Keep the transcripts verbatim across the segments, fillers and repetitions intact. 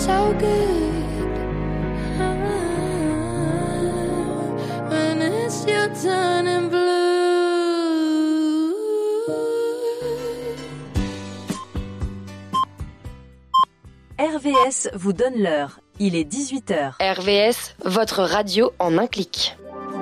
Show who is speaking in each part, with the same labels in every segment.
Speaker 1: so good. When it's your turn in blue.
Speaker 2: R V S vous donne l'heure. Il est dix-huit heures.
Speaker 3: R V S, votre radio en un clic.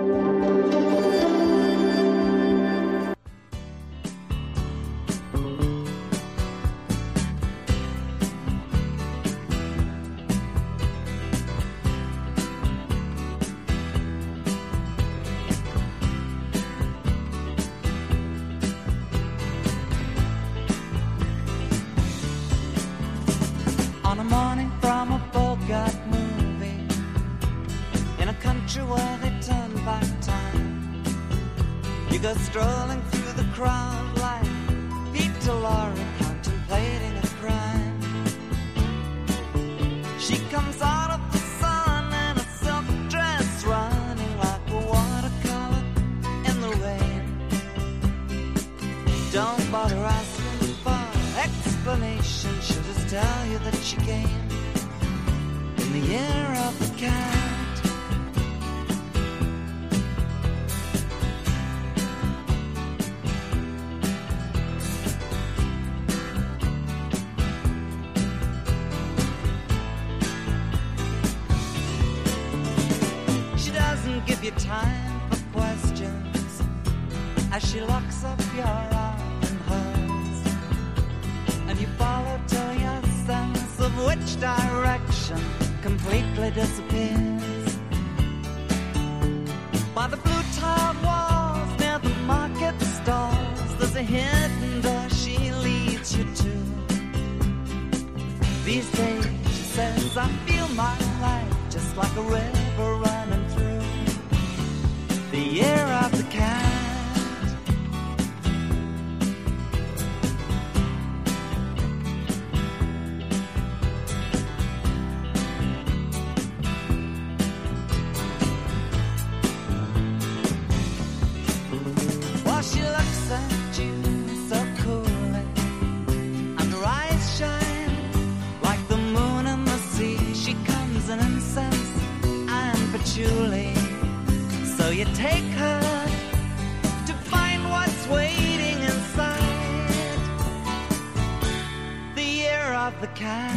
Speaker 4: On a morning from a Bogart movie, in a country where they turn back time, you go strolling through the crowd like Peter Lorre contemplating a crime. She comes out of the sun in a silk dress, running like a watercolor in the rain. Don't bother asking for explanation, she'll just tell you that she came in the year of the cat. She doesn't give you time for questions as she locks up your arm in hers, and you follow till your sense of which direction completely disappears. By the blue tiled walls near the market stalls, there's a hidden door she leads you to. These days, she says, I feel my life just like a river running through the year of the cat. While she looks at you so coolly, and her eyes shine like the moon and the sea. She comes in incense and patchouli, so you take her to find what's waiting inside the year of the cat.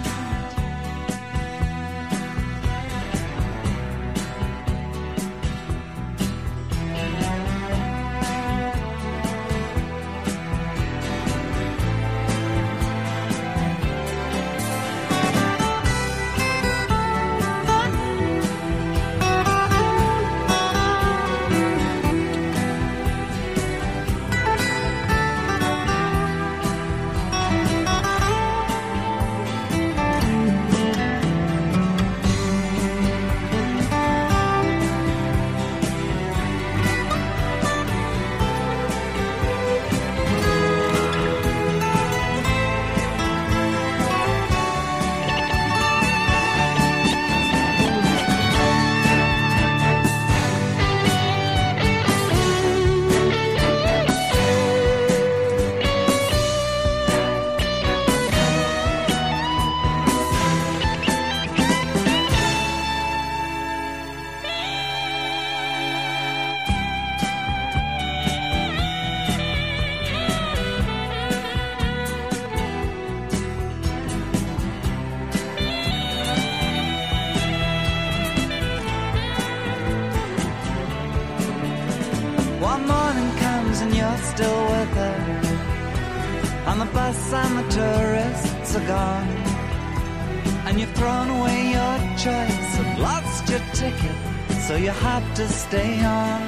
Speaker 4: One morning comes and you're still with her, and the bus and the tourists are gone, and you've thrown away your choice and lost your ticket, so you have to stay on.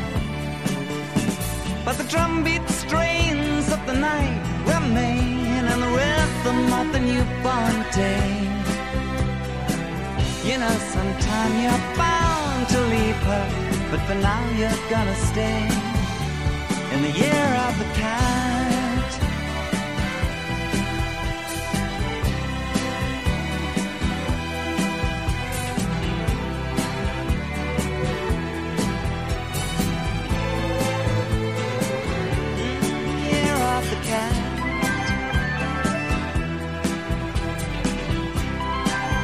Speaker 4: But the drumbeat strains of the night remain, and the rhythm of the newborn day. You know sometime you're bound to leave her, but for now you're gonna stay in the year of the cat. Year of the cat.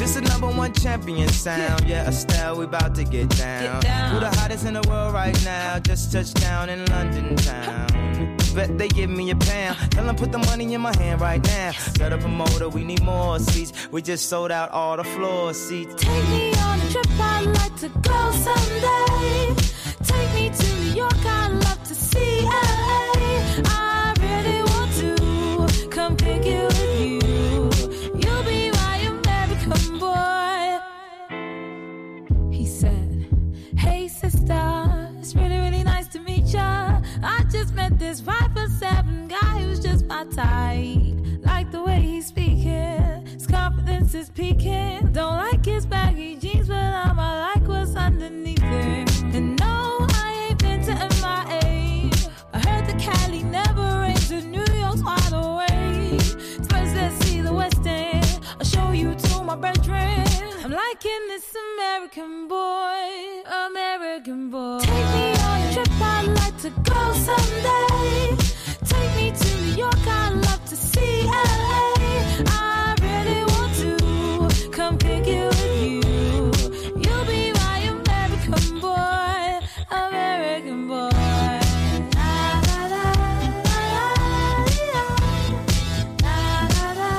Speaker 5: This is number one champion sound. Yeah, Estelle, we about to get down.
Speaker 1: Get down.
Speaker 5: Who the hottest in the world right now? Just touched down in London town. Bet they give me a pound. Tell them put the money in my hand right now. Set a promoter, we need more seats. We just sold out all the floor seats.
Speaker 1: Take me on a trip, I'd like to go someday. Take me to New York, I'd love to see L A. I really want to come kick it with you. You'll be my American boy. He said, hey sister, it's really, really nice to meet ya. I just met this five foot seven guy who's just my type. Like the way he's speaking, his confidence is peaking. Don't like his baggy jeans, but I'ma like what's underneath it. And no, I ain't been to M I A. I heard that Cali never rains and New York's wide awake. First let's see the West End, I'll show you to my bedroom. I'm liking this American boy, American boy. Take me on a trip, I'd like to go someday. Take me to New York, I'd love to see L A. I really want to come kick it with you. You'll be my American boy, American boy. La, la, la, la, la, la, la, la,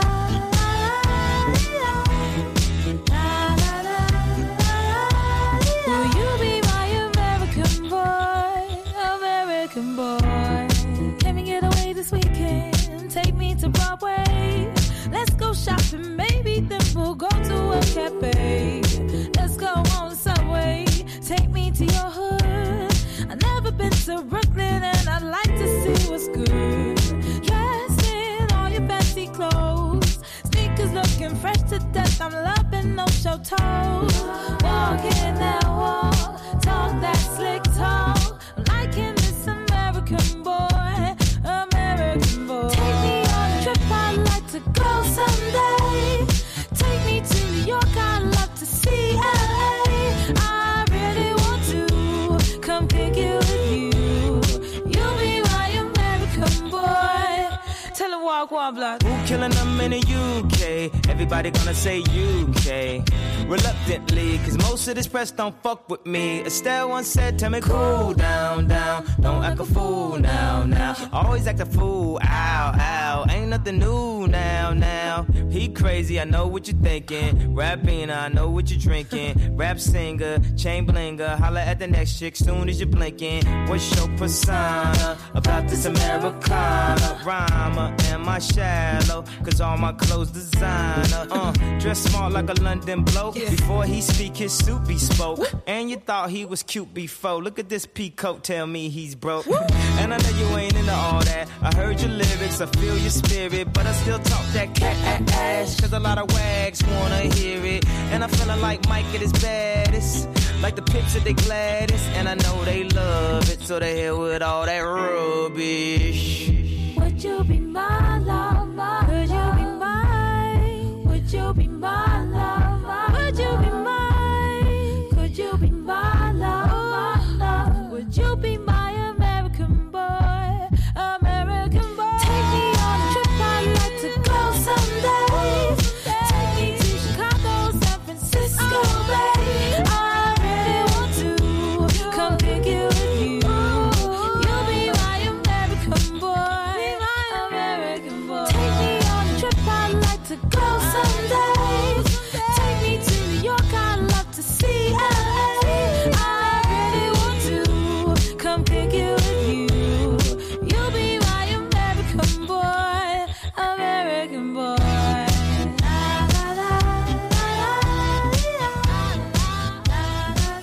Speaker 1: la, la, la. Will you be my American boy, American boy? Can we get away this weekend? Take me to Broadway. Let's go shopping, maybe then we'll go to a cafe. Let's go on the subway. Take me to your hood. I've never been to Brooklyn and I'd like to see what's good. Dress in all your fancy clothes. Sneakers looking fresh to death. I'm loving no show toes. Walk in that wall. Talk that slick talk. I'm liking this American boy, American boy. Take me on a trip, I'd like to go someday. Take me to New York, I'd love to see L A. I really want to come kick it with you. You'll be my American boy. Tell him walk one block.
Speaker 5: Who killing them in the U K? Everybody gonna say U K. Reluctantly, cause most of this press don't fuck with me. Estelle once said, tell me cool down, down. Don't act a fool now, now. Always act a fool, ow, ow. Ain't nothing new now, now. He crazy, I know what you're thinking. Rapping, I know what you're drinking. Rap singer, chain blinger. Holla at the next chick soon as you're blinking. What's your persona about this Americana? Rhymer, am I shallow? Cause all my clothes designer. Uh, dress smart like a London bloke. Before he speak, his suit be spoke. And you thought he was cute before. Look at this peacoat, tell me he's broke. And I know you ain't into all that. I heard your lyrics, I feel your spirit. But I still talk that cat ass. Cause a lot of wags wanna hear it. And I'm feeling like Mike at his baddest. Like the picture they Gladys. And I know they love it. So they here with all that rubbish.
Speaker 1: Would you be my lover? Could you be mine? Would you be my lover? Would you be mine? Could you be my lover? Would you be my American boy? American boy. Take me on a trip, I'd like to go someday. Take me to Chicago, San Francisco, babe. I really want to come pick it with you. You'll be my American boy, American boy. Take me on a trip, I'd like to go someday. Take me to New York, I'd love to see L A. I really want to come pick it with you. You'll be my American boy, American boy. La, la, la, la, la, la, la,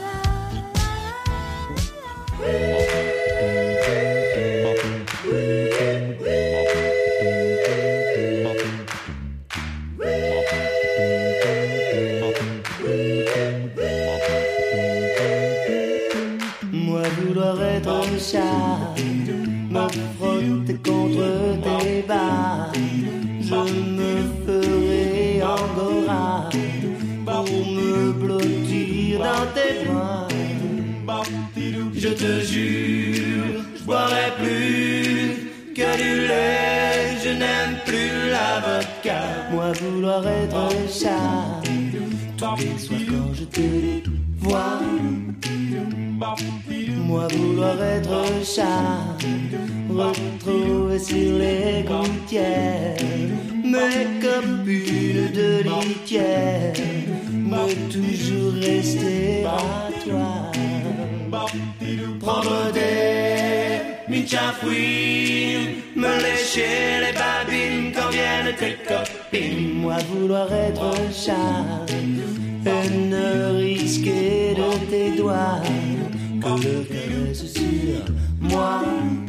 Speaker 1: la, la, la.
Speaker 6: Moi vouloir être un chat, me frotter contre tes bas. Je me ferai angora pour me blottir dans tes bras. Je te jure, je boirai plus que du lait. Je n'aime plus la vodka. Moi vouloir être un chat, les soirs quand je te vois, moi vouloir être chat, retrouvé sur les gouttières, mes copines de litière, moi toujours rester à toi. Prendre des minchafouines, me lécher les babines quand viennent tes copines. Moi vouloir être chat et ne risquer de tes doigts que le caresse sur moi.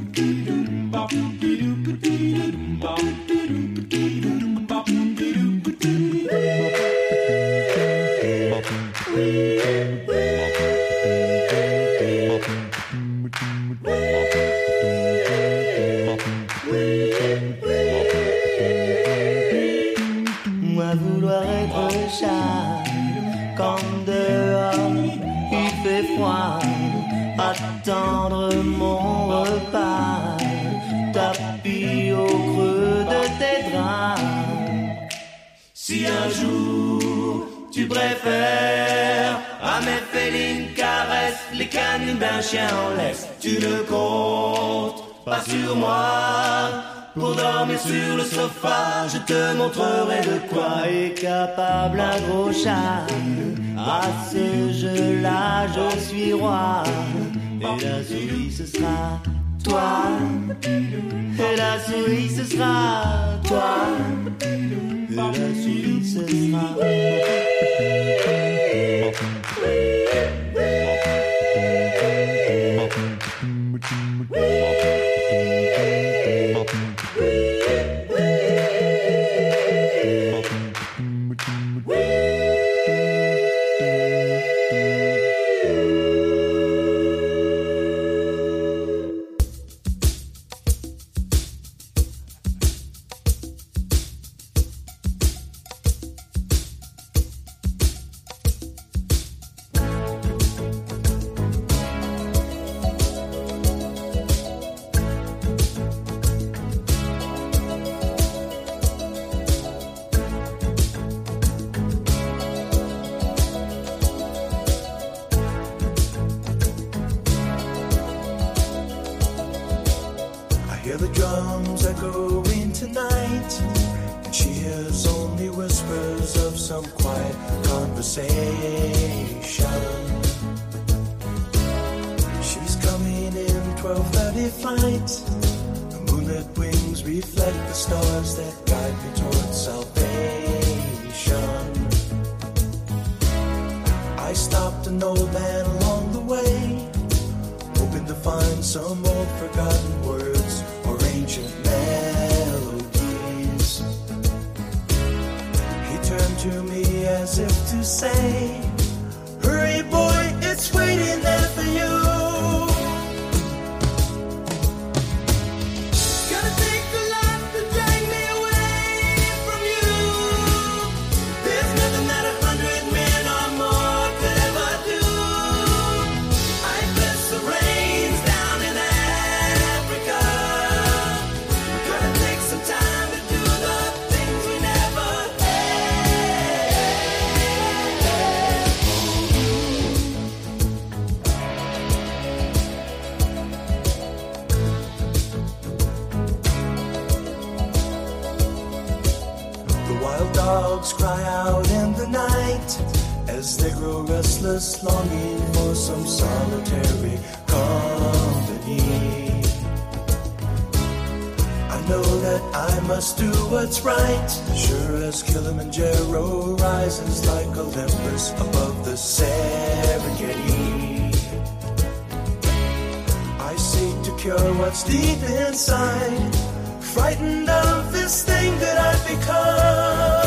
Speaker 6: Moi vouloir être chat quand dehors il fait froid, attendre mon repas, tapis au creux de tes draps. Si un jour tu préfères à mes félines caresses les canines d'un chien en laisse, tu ne comptes pas sur moi pour dormir sur le sofa. Je te montrerai de quoi est capable un gros chat. À ce jeu-là je suis roi, et la souris ce sera toi, et la souris ce sera toi, et la souris ce sera longing for some solitary company. I know that I must do what's right, sure as Kilimanjaro rises like Olympus above the Serengeti. I seek to cure what's deep inside, frightened of this thing that I've become.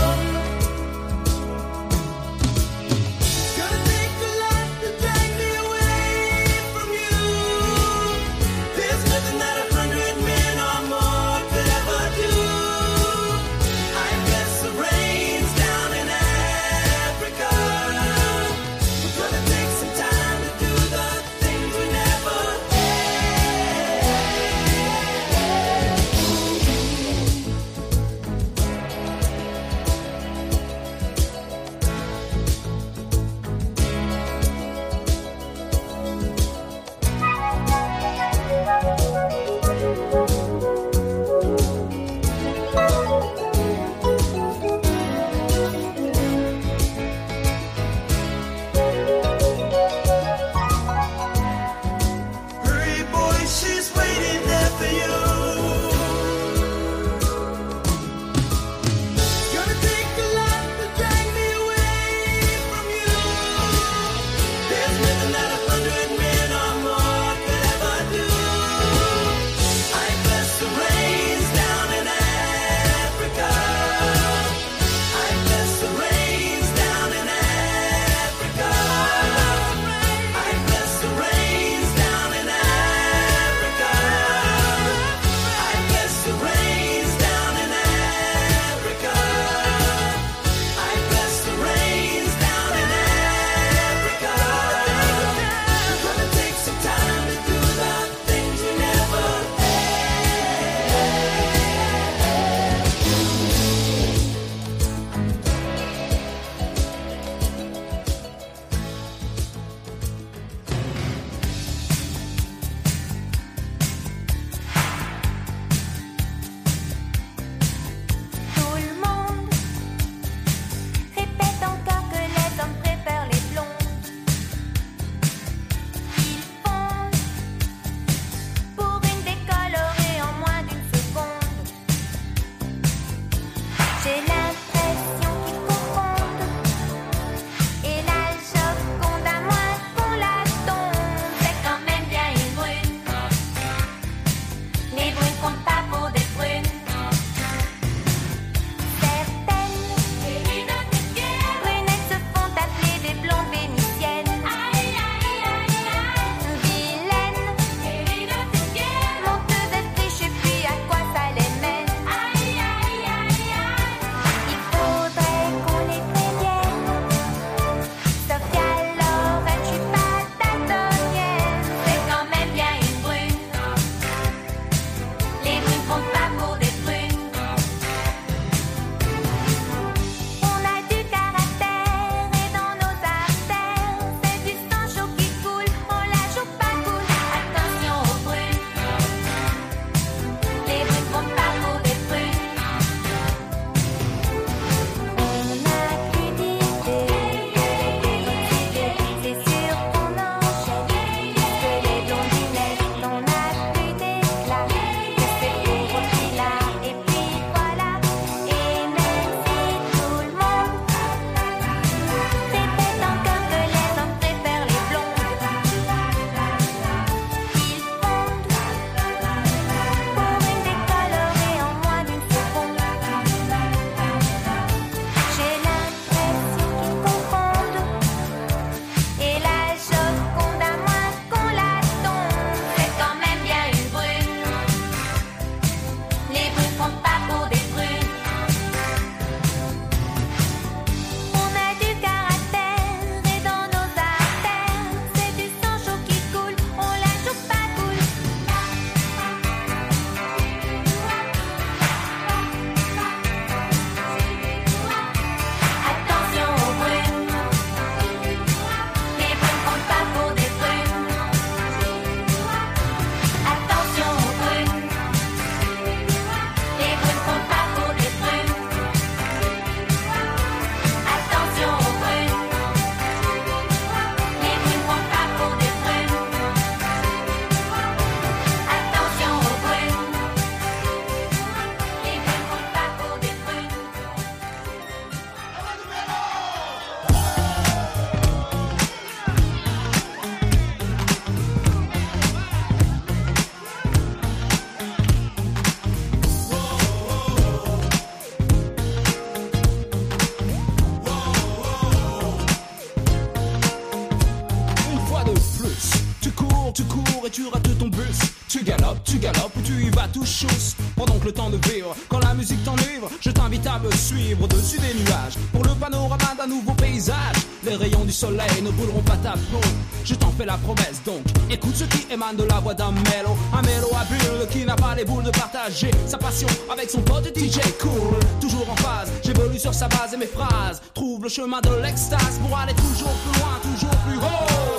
Speaker 7: et tu rates ton bus. Tu galopes, tu galopes ou tu y vas tout chousse. Pendant que le temps de vivre, quand la musique t'enivre, je t'invite à me suivre au-dessus des nuages. Pour le panorama d'un nouveau paysage, les rayons du soleil ne brûleront pas ta peau. Je t'en fais la promesse donc, écoute ce qui émane de la voix d'un mélo. Un mélo habile qui n'a pas les boules de partager sa passion avec son pote D J cool. Toujours en phase, j'évolue sur sa base et mes phrases trouvent le chemin de l'extase pour aller toujours plus loin, toujours plus haut.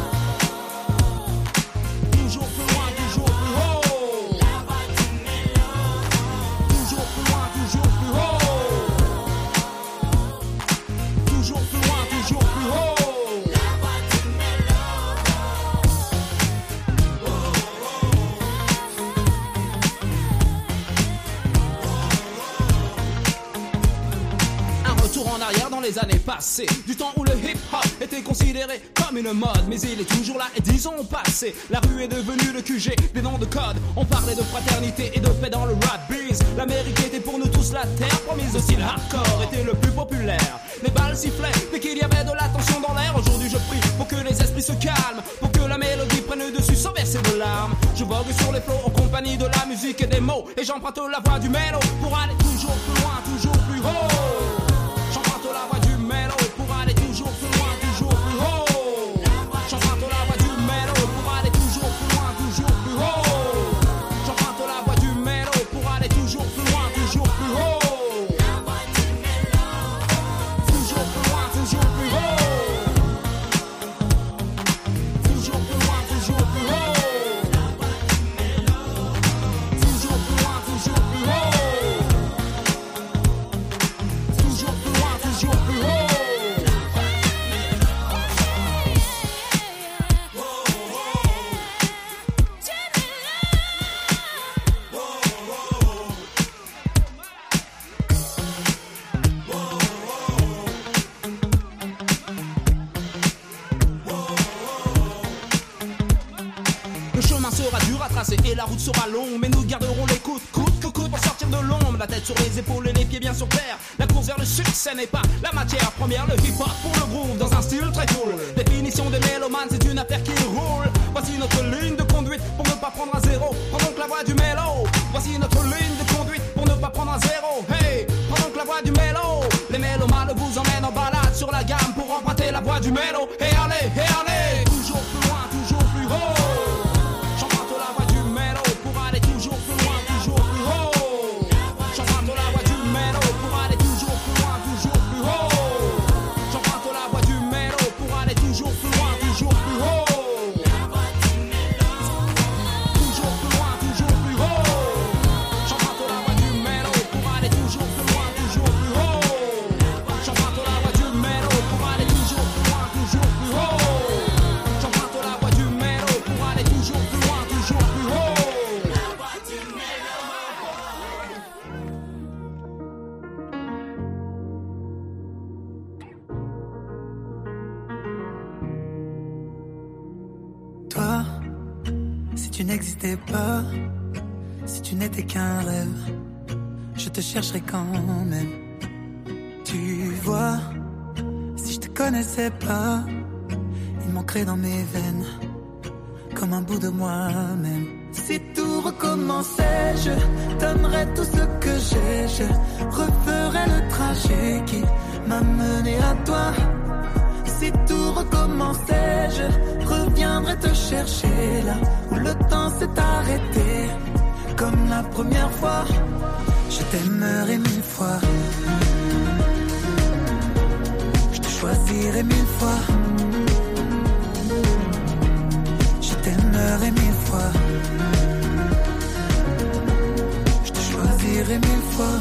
Speaker 7: Toujours plus loin, toujours plus haut. La voix du mélo. Toujours plus loin, toujours plus haut. Toujours plus loin, toujours plus haut. La voix du mélo. Un retour en arrière dans les années passées, du temps où le hip-hop était considéré comme une mode, mais il est toujours là et dix ans ont passé. La rue est devenue le Q G, des noms de code. On parlait de fraternité et de paix dans le rap biz. L'Amérique était pour nous tous la terre promise, aussi le hardcore était le plus populaire. Les balles sifflaient dès qu'il y avait de la tension dans l'air. Aujourd'hui je prie pour que les esprits se calment, pour que la mélodie prenne le dessus sans verser de larmes. Je vogue sur les flots en compagnie de la musique et des mots, et j'emprunte la voix du mélo pour aller toujours plus loin, toujours plus haut. J'emprunte la voix du mélo pour aller toujours plus loin, toujours plus haut. J'emprunte la voix du mélo pour aller toujours plus loin, toujours plus haut. J'emprunte la voix du mélo pour aller toujours plus loin, toujours plus haut. Toujours plus loin, toujours plus haut. Toujours plus loin, toujours plus haut. Toujours plus loin, toujours plus haut. Toujours plus loin, toujours plus haut. Le chemin sera dur à tracer et la route sera longue, mais nous garderons les coudes, coûte que coûte, pour sortir de l'ombre. La tête sur les épaules et les pieds bien sur terre. La course vers le succès n'est pas la matière première. Le hip-hop pour le groove dans un style très cool. Définition des mélomanes, c'est une affaire qui roule. Voici notre ligne de conduite pour ne pas prendre un zéro. Prends donc la voie du mélo. Voici notre ligne de conduite pour ne pas prendre un zéro. Hey, prends donc la voie du mélo. Les mélomanes vous emmènent en balade sur la gamme pour emprunter la voie du mélo. Et allez, et allez, toujours plus loin, toujours plus haut. J'emprunte la voie du mélo pour aller toujours plus loin, toujours plus haut. J'emprunte la voie du mélo pour aller toujours plus loin, toujours plus haut. J'emprunte la voie du mélo pour aller toujours plus loin, toujours plus haut. Toujours plus loin, toujours plus haut. J'emprunte la voie du mélo pour aller toujours plus loin, toujours plus haut. J'emprunte la voie du mélo pour aller toujours plus loin, toujours plus haut. J'emprunte la voie du mélo pour aller toujours plus loin, toujours plus haut. La voie du mélo.
Speaker 8: Toi, si tu n'existais pas, si tu n'étais qu'un rêve, je te chercherais quand même. Tu vois, si je te connaissais pas, il manquerait dans mes veines comme un bout de moi-même. Si tout recommençait, je donnerais tout ce que j'ai, je referais le trajet qui m'a mené à toi. Si tout recommençait, je reviendrais te chercher là où le temps s'est arrêté. Comme la première fois, je t'aimerais mille fois. Je te choisirais mille fois. Je t'aimerais mille fois. Je te choisirais mille fois.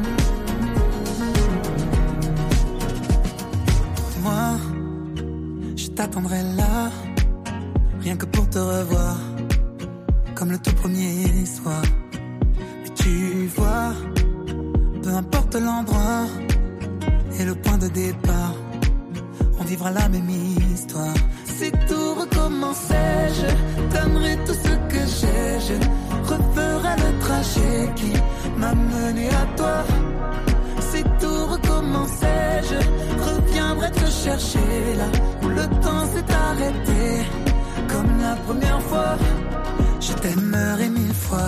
Speaker 8: Moi, je t'attendrai là, rien que pour te revoir, comme le tout premier soir. Mais tu vois, peu importe l'endroit et le point de départ, on vivra la même histoire. Si tout recommençait, je donnerais tout ce que j'ai, je referais le trajet qui m'a mené à toi. Si tout recommençait, je reviendrais te chercher là où le temps s'est arrêté. comme la première fois. Je t'aimerai mille fois.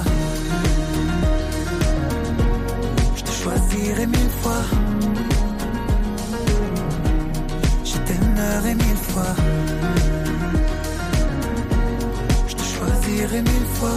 Speaker 8: Je te choisirai mille fois. Je t'aimerai mille fois. Je te choisirai mille fois.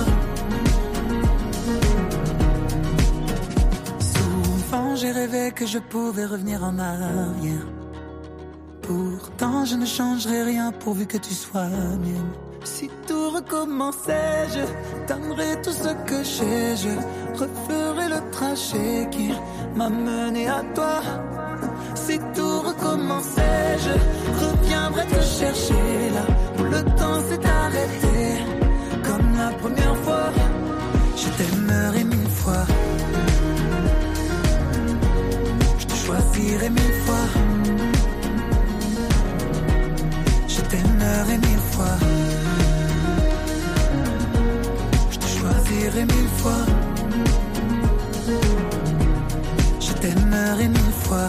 Speaker 8: Souvent j'ai rêvé que je pouvais revenir en arrière. Pourtant je ne changerai rien pourvu que tu sois mienne. Si tout recommençait, je donnerais tout ce que j'ai. Je referais le trajet qui m'a mené à toi. Si tout recommençait, je reviendrais te chercher là où le temps s'est arrêté. Comme la première fois, je t'aimerai mille fois. Je te choisirai mille fois. Je t'aimerai mille fois. Je te choisirai mille fois. Je t'aimerai mille fois.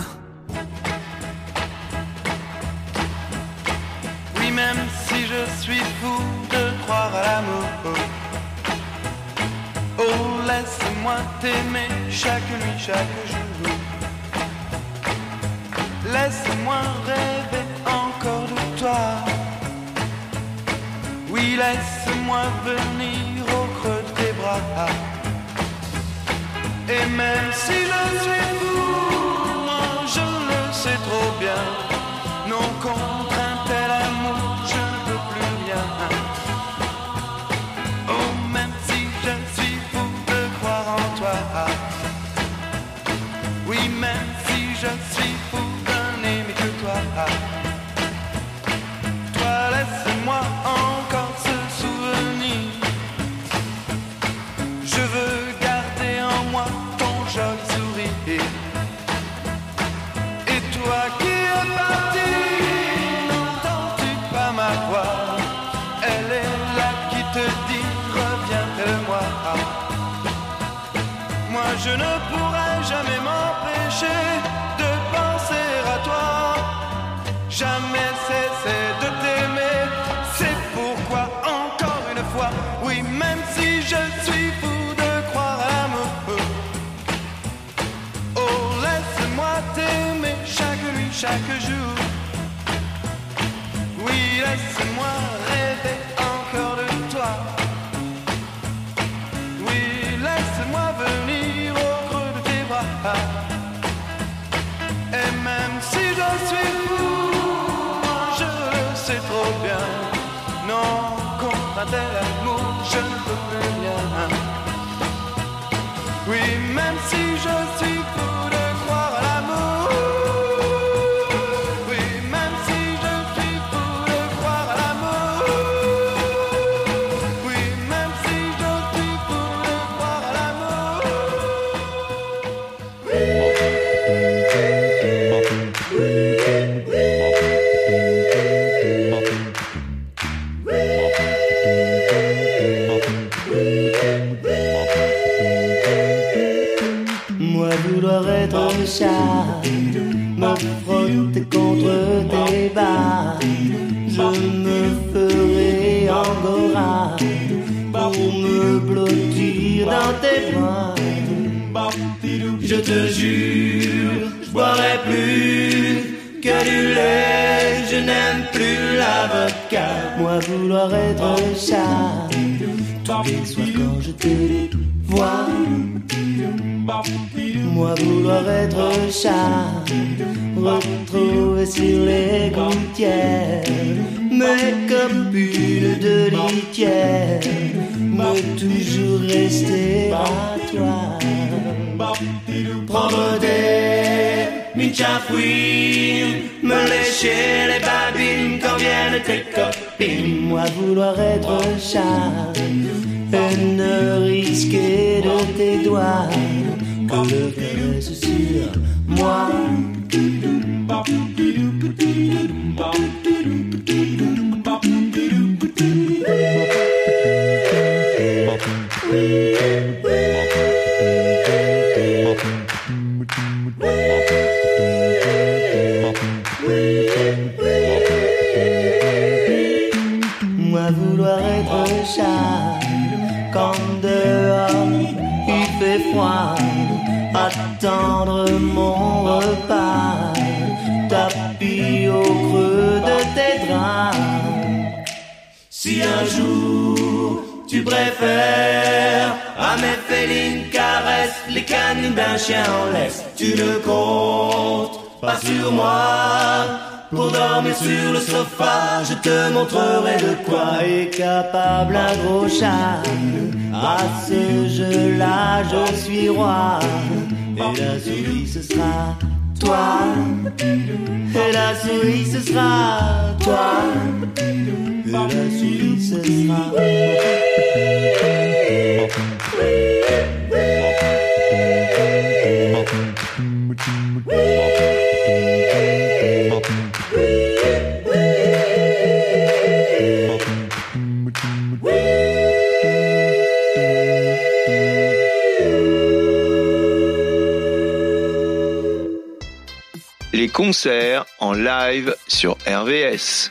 Speaker 9: Oui, même si je suis fou de croire à l'amour. Oh, laisse-moi t'aimer chaque nuit, chaque jour. Laisse-moi rêver encore de toi. Oui, laisse-moi venir au creux de tes bras. Et même si je suis fou, moi je le sais trop bien. Non, contre un tel amour, je ne peux plus rien. Oh, même si je suis fou de croire en toi. Oui, même si je suis fou d'un aimer que toi. Toi, laisse-moi encore ce souvenir. Je veux garder en moi ton joli sourire. Et toi qui es parti, n'entends-tu pas ma voix? Elle est là qui te dit reviens près de moi. Moi je ne pourrai jamais m'empêcher de penser à toi. Jamais cesser de t'aimer. C'est pourquoi encore une fois, oui, même si je suis fou de croire à l'amour. Oh, laisse-moi t'aimer chaque nuit, chaque jour. Oui, laisse-moi rêver encore de toi. Oui, laisse-moi venir au creux de tes bras. Et même si je suis fou, moi je le sais trop bien. Non, contre un tel amour, je ne peux plus rien. Oui, même si je suis fou de croire à l'amour. Oui, même si je suis fou de croire à l'amour. Oui, même si je suis fou de croire à l'amour.
Speaker 6: Moi vouloir être chat, me frotter contre tes bas. Je me ferai angora pour me blottir dans tes bras. Je te jure, je boirai plus que du lait. Je n'aime plus l'avocat. Moi vouloir être chat, tous les soirs quand je te vois. Moi vouloir être chat, retrouver sur les gouttières mes copines de litière, me toujours rester à toi. Prendre des minchafouines, me lécher les babines quand viennent tes copines. Moi vouloir être chat et ne risquer de tes doigts que le caresse sur moi. Moi à vouloir être chat. Quand dehors il fait froid, attendre mon repas, tapis au creux de tes draps. Si un jour tu préfères à mes félines caresses les canines d'un chien en laisse, tu ne comptes pas sur moi pour dormir sur le sofa. Je te montrerai de quoi est capable un gros chat. À ce jeu-là je suis roi, et la souris ce sera toi, et la souris ce sera toi, et la souris ce sera
Speaker 10: Les concerts en live sur R V S.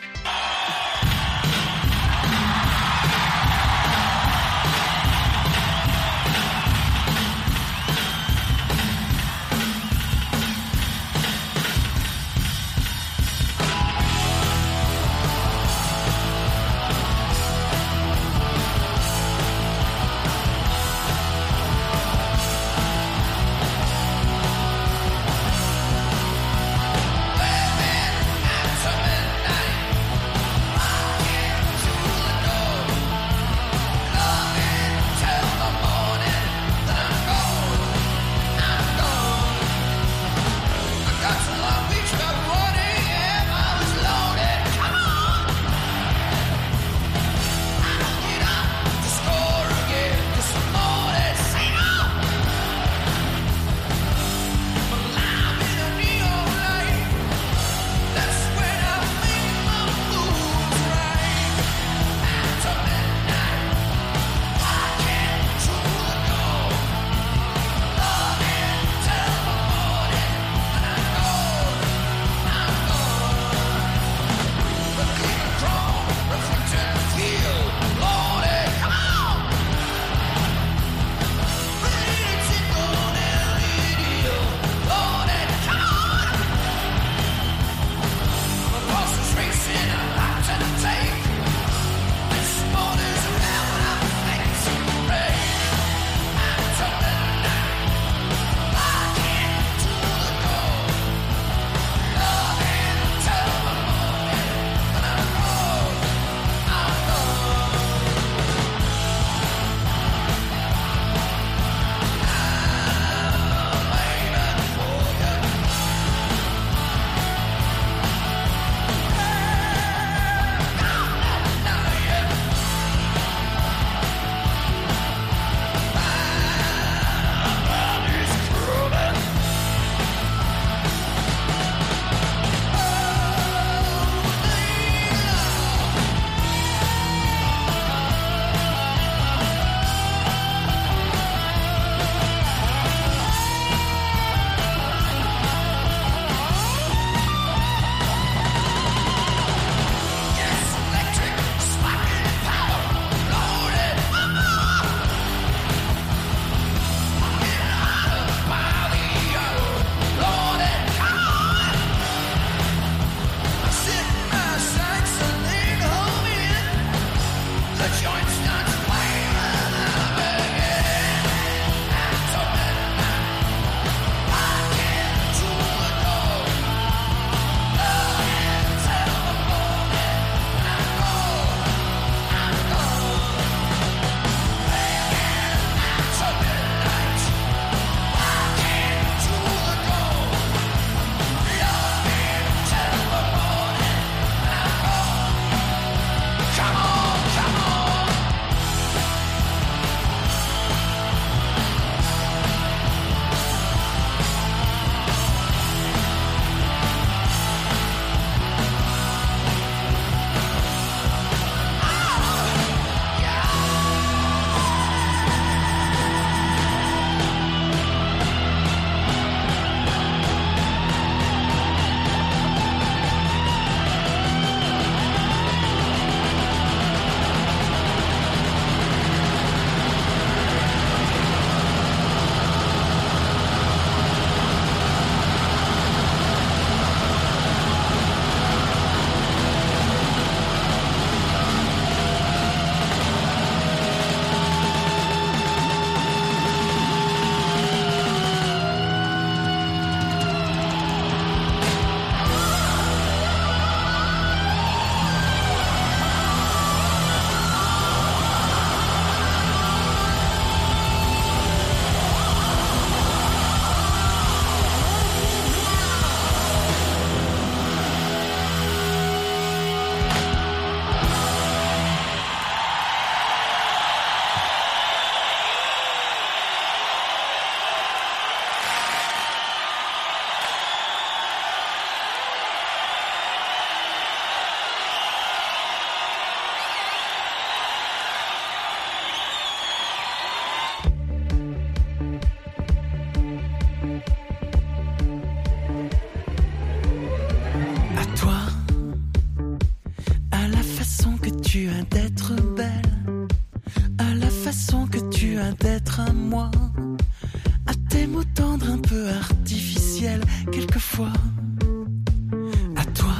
Speaker 8: façon que tu as d'être belle, à la façon que tu as d'être à moi, à tes mots tendres un peu artificiels quelquefois, à toi,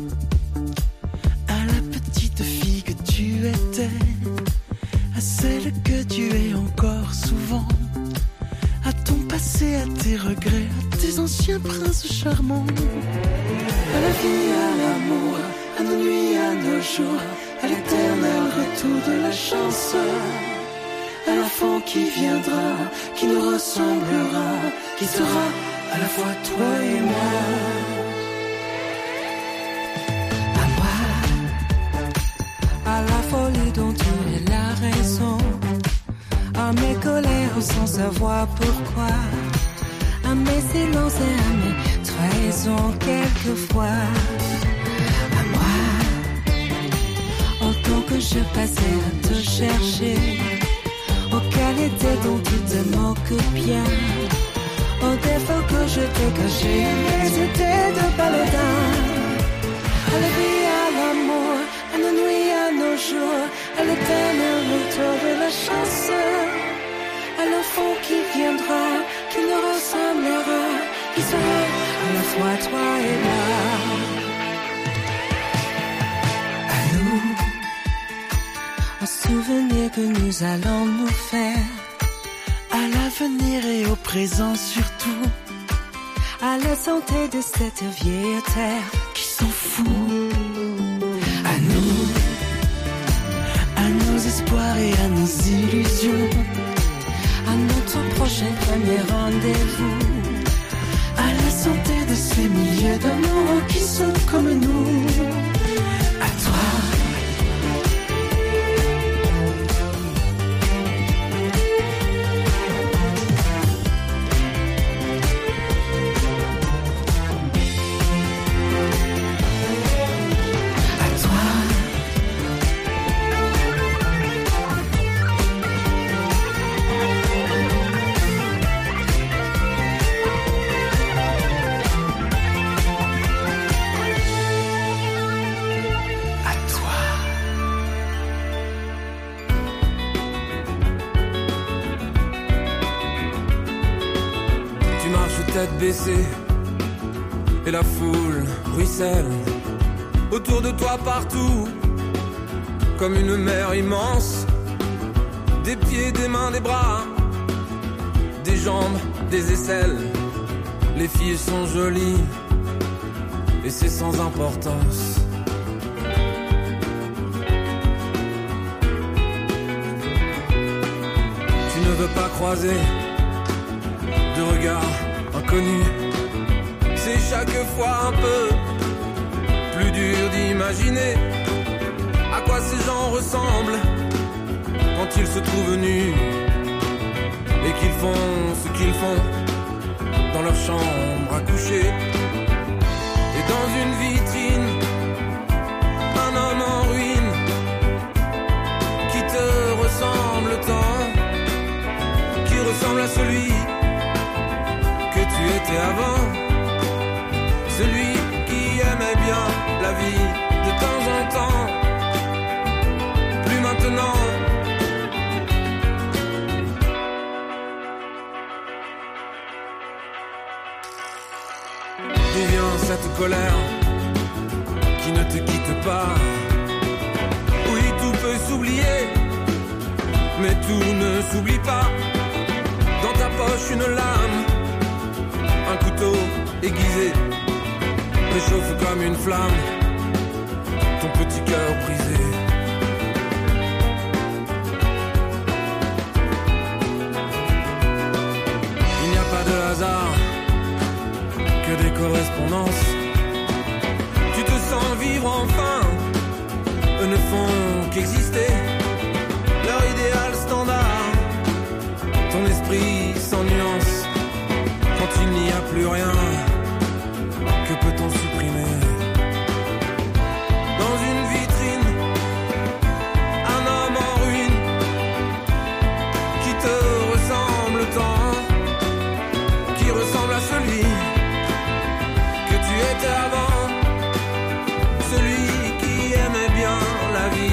Speaker 8: à la petite fille que tu étais, à celle que tu es encore souvent, à ton passé, à tes regrets, à tes anciens princes charmants, à la vie, à l'amour, à nos nuits, à nos jours, à l'éternel retour de la chance, à l'enfant qui viendra, qui nous ressemblera, qui sera à la fois toi et moi. À moi,
Speaker 1: à la folie dont tu es la raison, à mes colères sans savoir pourquoi, à mes silences et à mes trahisons quelquefois. À moi, autant que je passais à te chercher, aux qualités dont tu te moques bien, aux défauts que je t'ai cachés, mais c'était de baladin. À la vie, à l'amour, à nos nuits, à nos jours, à l'éternel retour de la chance, à l'enfant qui viendra, qui nous ressemblera, qui sera à la fois toi et moi. À nous, au souvenir que nous allons nous faire,
Speaker 8: à l'avenir et au présent surtout,
Speaker 1: à la santé de cette vieille terre
Speaker 8: qui s'en fout. À nous, à nos espoirs et à nos illusions,
Speaker 1: à notre prochain premier rendez-vous,
Speaker 8: à la santé de ces milliers d'amoureux qui sont comme nous. À toi,
Speaker 11: tête baissée et la foule ruisselle autour de toi partout comme une mer immense, des pieds, des mains, des bras, des jambes, des aisselles. Les filles sont jolies et c'est sans importance. Tu ne veux pas croiser de regard inconnu, c'est chaque fois un peu plus dur d'imaginer à quoi ces gens ressemblent quand ils se trouvent nus et qu'ils font ce qu'ils font dans leur chambre à coucher. Et dans une vitrine, un homme en ruine qui te ressemble tant, qui ressemble à celui que tu étais avant, celui qui aimait bien la vie de temps en temps, plus maintenant. D'où vient cette colère qui ne te quitte pas? Oui, tout peut s'oublier, mais tout ne s'oublie pas. Dans ta poche une lame, un couteau aiguisé réchauffe comme une flamme ton petit cœur brisé. Il n'y a pas de hasard, que des correspondances. Tu te sens vivre enfin, eux ne font qu'exister. Leur idéal standard, ton esprit sans nuance. Quand il n'y a plus rien, que peut-on supprimer? Dans une vitrine, un homme en ruine qui te ressemble tant, qui ressemble à celui que tu étais avant, celui qui aimait bien la vie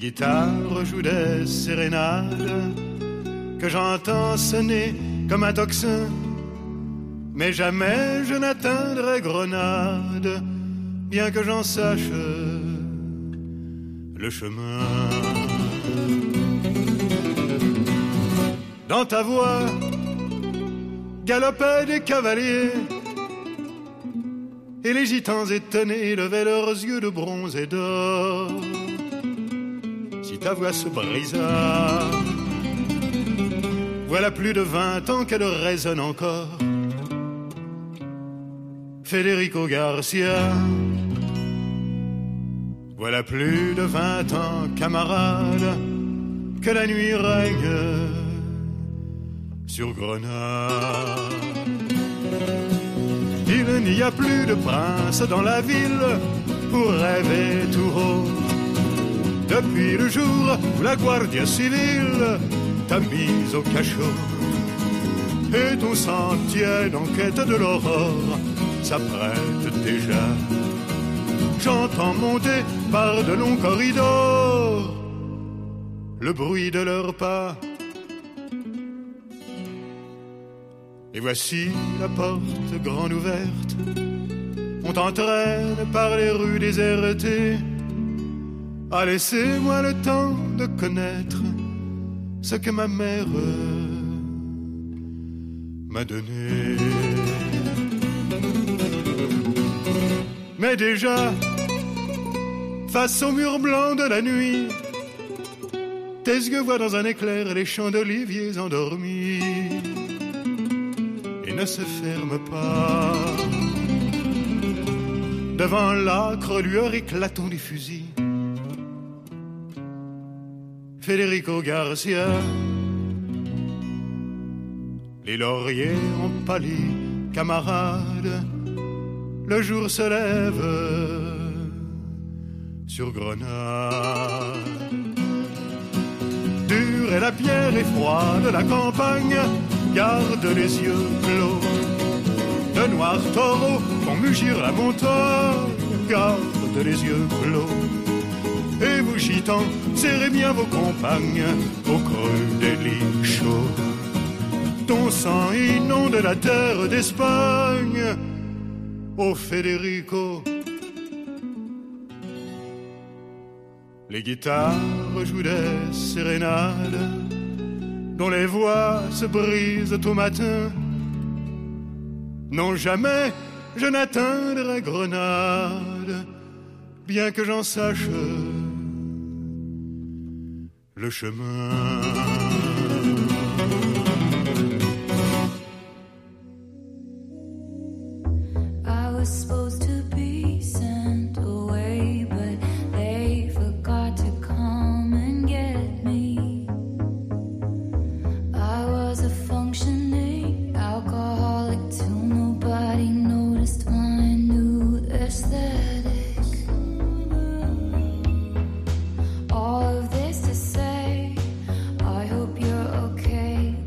Speaker 12: guitares jouent des sérénades que j'entends sonner comme un tocsin, mais jamais je n'atteindrai Grenade, bien que j'en sache le chemin. Dans ta voix galopaient des cavaliers, et les gitans étonnés levaient leurs yeux de bronze et d'or. Si ta voix se brisa, voilà plus de vingt ans qu'elle résonne encore. Federico Garcia, voilà plus de vingt ans, camarade, que la nuit règne sur Grenade. Il n'y a plus de prince dans la ville pour rêver tout haut. Depuis le jour où la Guardia Civile t'a mise au cachot, et ton sentier d'enquête de l'aurore s'apprête déjà. J'entends monter par de longs corridors le bruit de leurs pas. Et voici la porte grande ouverte, on t'entraîne par les rues désertées. Ah, laissez-moi le temps de connaître ce que ma mère m'a donné. Mais déjà, face au mur blanc de la nuit, tes yeux voient dans un éclair les champs d'oliviers endormis et ne se ferment pas devant l'âcre lueur éclatant du fusil. Federico Garcia, les lauriers ont pâli, camarade, le jour se lève sur Grenade. Dure est la pierre et froide, la campagne garde les yeux clos. De noirs taureaux font mugir la montagne, garde les yeux clos. Et vous gitans, serrez bien vos compagnes au creux des lits chauds. Ton sang inonde la terre d'Espagne, ô Federico. Les guitares jouent des sérénades dont les voix se brisent au matin. Non, jamais je n'atteindrai Grenade, bien que j'en sache le chemin.
Speaker 1: I was supposed to be sent away, but they forgot to come and get me. I was a functioning alcoholic till nobody noticed my new aesthetic. All of this to say, I hope you're okay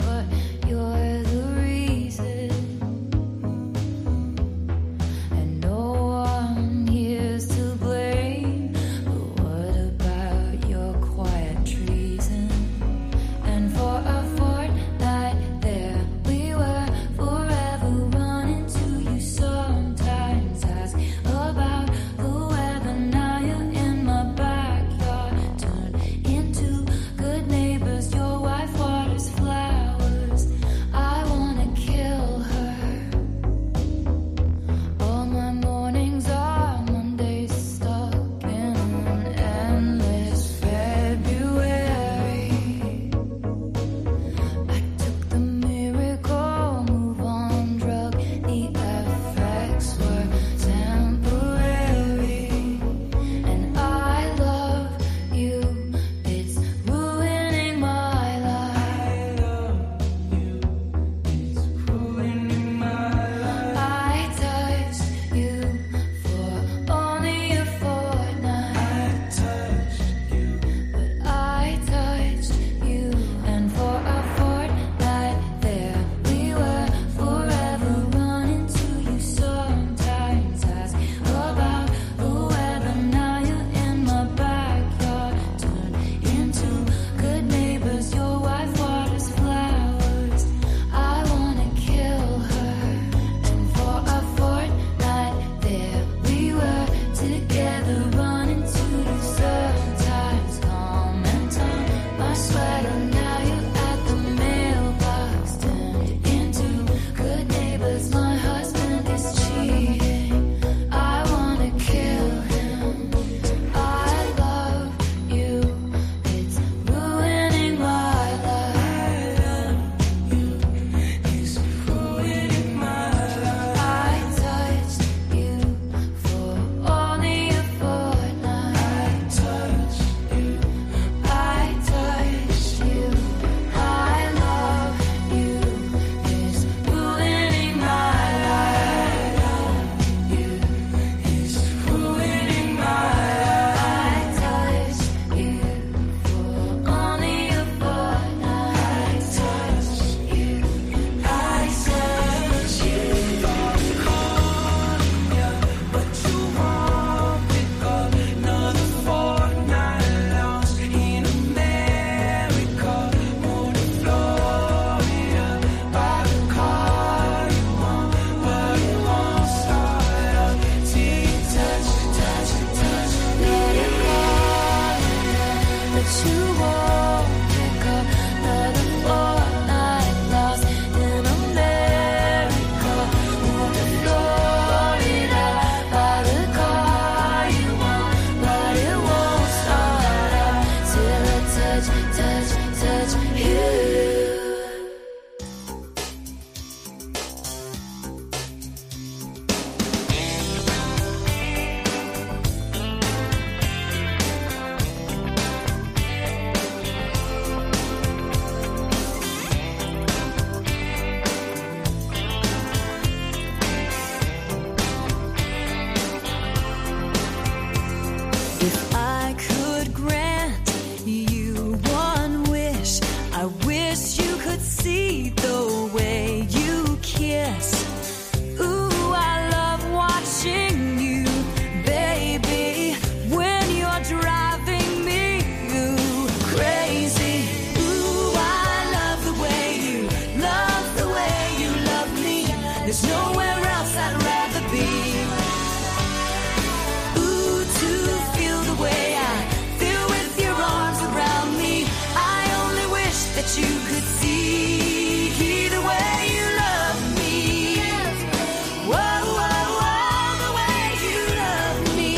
Speaker 1: that you could see the way you love me. Whoa, whoa, whoa, the way you love me.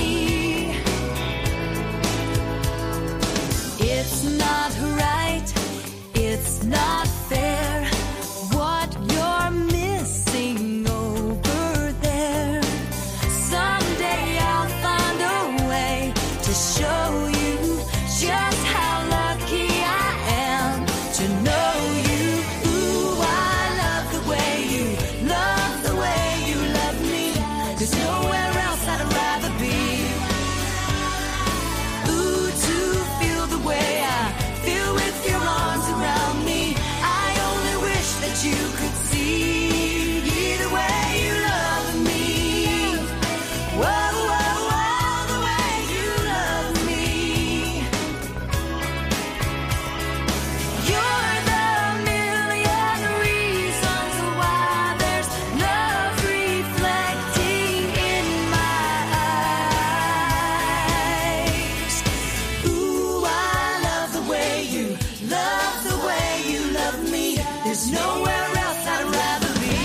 Speaker 1: It's not right, it's not fair, what you're missing over there. Someday I'll find a way to show you just how lucky I am to know you. Ooh, I love the way you love the way you love me. There's nowhere else I'd rather be. Ooh, to feel the way I feel with your arms around me. I only wish that you could see the way you love me. Whoa, whoa, whoa, the way you love me. You're the million reasons why there's love reflecting in my eyes. Ooh, I love the way you love the way you love me. There's nowhere else I'd rather be.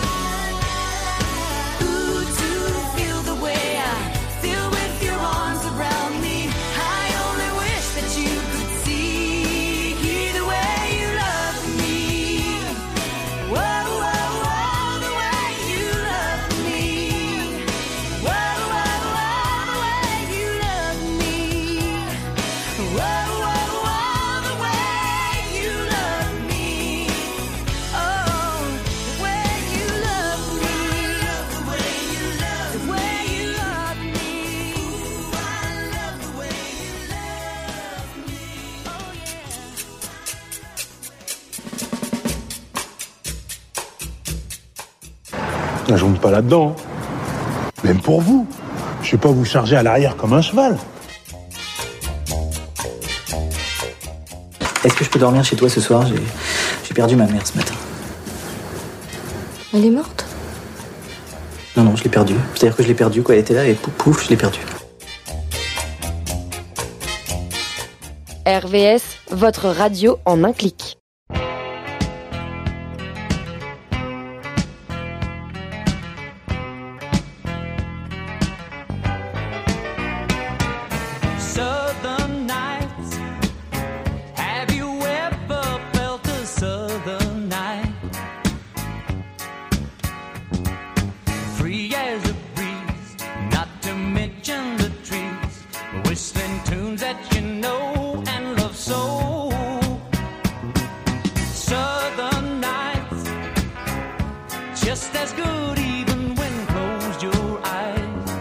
Speaker 1: Ooh, to feel the way I feel with your arms around me. I only wish that you could see the way you love me. Whoa, whoa, whoa, the way you love me. Whoa, whoa, whoa, the way you love me. Whoa, whoa, whoa, the way you love me. Oh, the way you love me. The way you love the way you love me. Ooh, I love the way you love me. Oh yeah.
Speaker 13: Je monte pas là-dedans. Même pour vous. Je vais pas vous charger à l'arrière comme un cheval.
Speaker 14: Est-ce que je peux dormir chez toi ce soir? J'ai, j'ai perdu ma mère ce matin.
Speaker 3: Elle est morte?
Speaker 14: Non, non, je l'ai perdue. C'est-à-dire que je l'ai perdue, quoi. Elle était là et pouf, pouf, je l'ai perdue.
Speaker 3: R V S, votre radio en un clic.
Speaker 5: Southern nights. Have you ever felt a southern night? Free as a breeze, not to mention the trees, whistling tunes that you know and love so. Southern nights, just as good even when closed your eyes.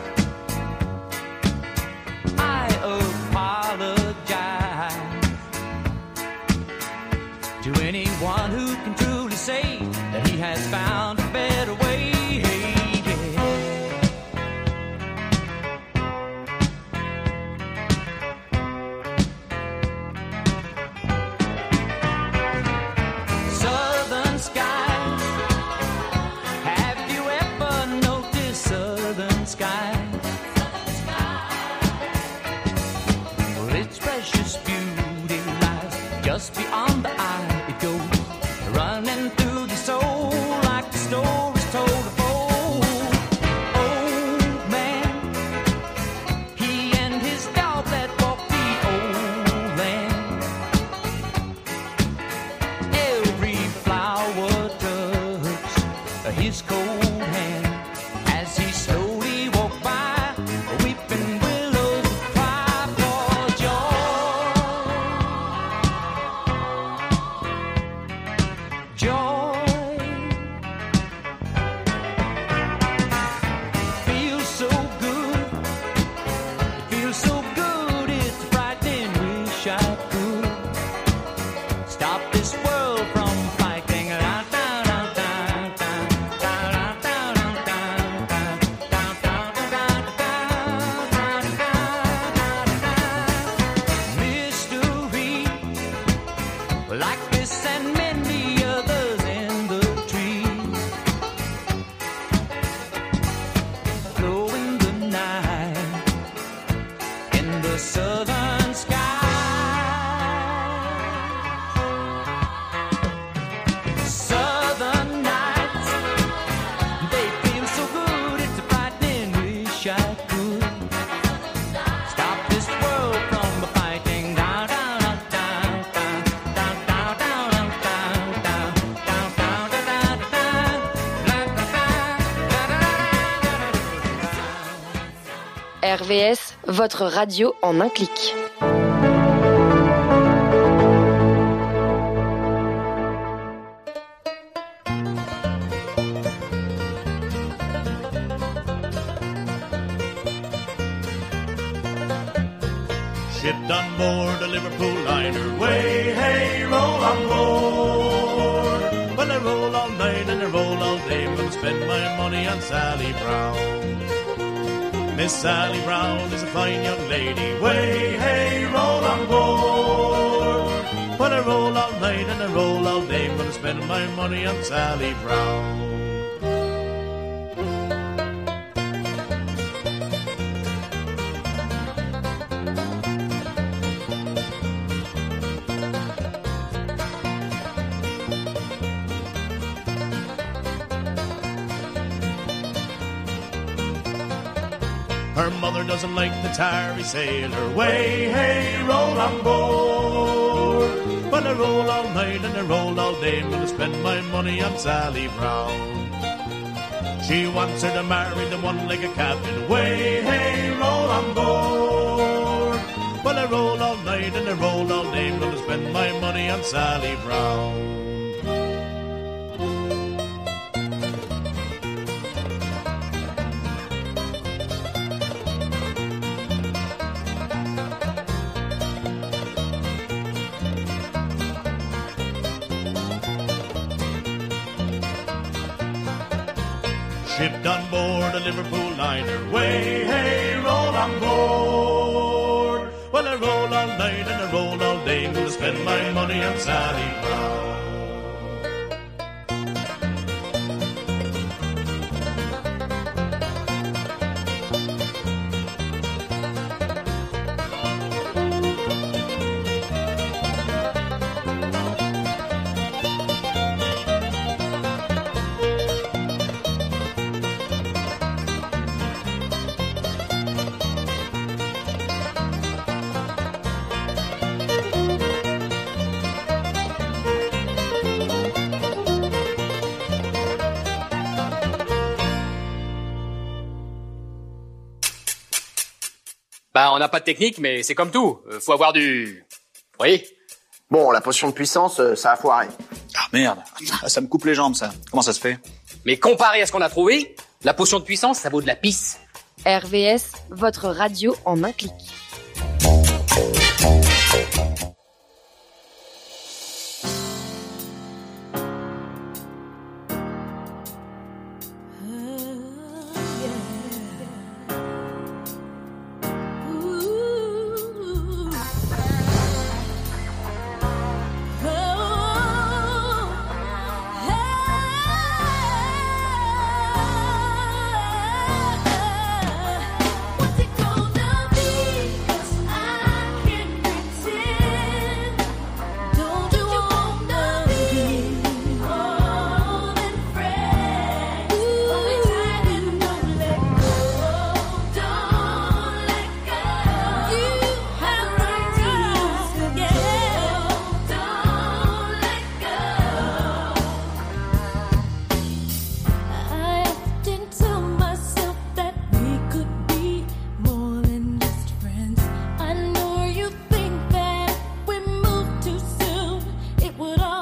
Speaker 5: I apologize to anyone who can truly say that he has found a better way. Southern skies, have you ever noticed southern skies? Well, its precious beauty lies just beyond the eye. It goes running through your soul like the stories told of old. Old man, he and his dog that walked the old land. Every flower touched his cold hand as he slowly walked by. Weeping willows cry for joy. Joy feels so good. It feels so good. It's frightening. Wish I could stop this world from fighting. Mystery like this and many others in the trees, glow in the night in the southern sky.
Speaker 3: V S, votre radio en un clic.
Speaker 12: Shipped on board a Liverpool liner, way, hey, roll on board. Well, I roll all night and I roll all day, I'm gonna spend my money on Sally Brown. Miss Sally Brown is a fine young lady, way, hey, roll on board. Well, I roll all night and I roll all day, I'm gonna spend my money on Sally Brown. Her mother doesn't like the tarry sailor, way, hey, roll on board. Well, I roll all night and I roll all day, I'm gonna spend my money on Sally Brown. She wants her to marry the one-legged captain, way, hey, roll on board. Well, I roll all night and I roll all day, I'm gonna spend my money on Sally Brown. Shipped on board a Liverpool liner, way, hey, roll on board. Well, I roll all night and I roll all day, I'm gonna spend my money on Sally Brown.
Speaker 15: Bah, on n'a pas de technique, mais c'est comme tout. Euh, faut avoir du... Oui.
Speaker 16: Bon, la potion de puissance, euh, ça a foiré.
Speaker 17: Ah merde, ah, ça me coupe les jambes, ça. Comment ça se fait?
Speaker 15: Mais comparé à ce qu'on a trouvé, la potion de puissance, ça vaut de la pisse.
Speaker 3: R V S, votre radio en un clic.